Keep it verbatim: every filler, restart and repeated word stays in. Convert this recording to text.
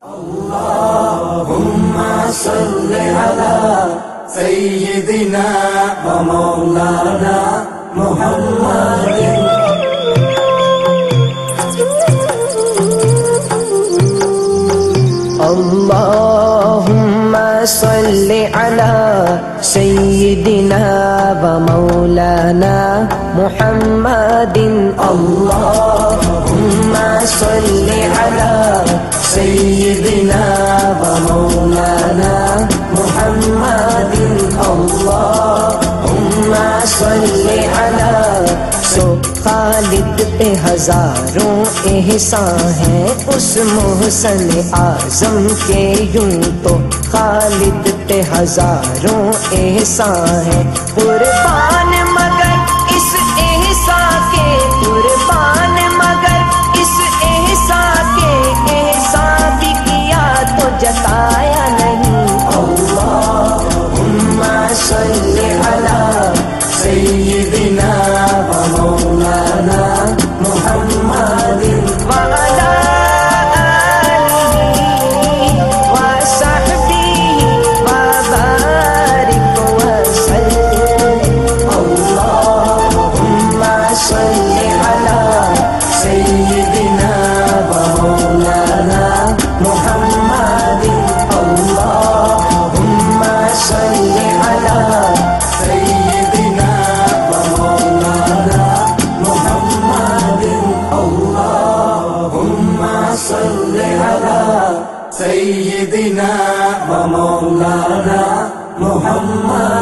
अल्लाहुम्मा सल्लि अला सय्यिदिना व मौलाना मुहम्मदिन। अल्लाहुम्मा सल्लि अला सय्यिदिना व मौलाना मुहम्मदिन। अल्लाहुम्मा सल्लि अला सय्यिदिना व मौलाना मुहम्मदिन। अल्लाहुम्मा सल्लि अला। सो खालिद पे हजारों एहसान हैं उस मोहसन आजम के, यूं तो खालिद पे हजारों एहसान हैं, कुर्बान मगर इस एहसान के, कुर्बान मगर इस एहसान के, एहसान भी किया तो जताया नहीं। अल्लाहुम्मा सल्लि अला सय्यिदिना व मौलाना मुहम्मदिन व अला आलिहि व सहबिहि व बारिक व सल्लिम। अल्लाहुम्मा सल्लि अला सय्यिदिना व मौलाना मुहम्मदिन। अल्लाहुम्मा सल्लि अला सय्यिदिना व मौलाना मुहम्मदिन। अल्लाहुम्मा सल्लि अला सय्यिदिना व मौलाना मुहम्मद।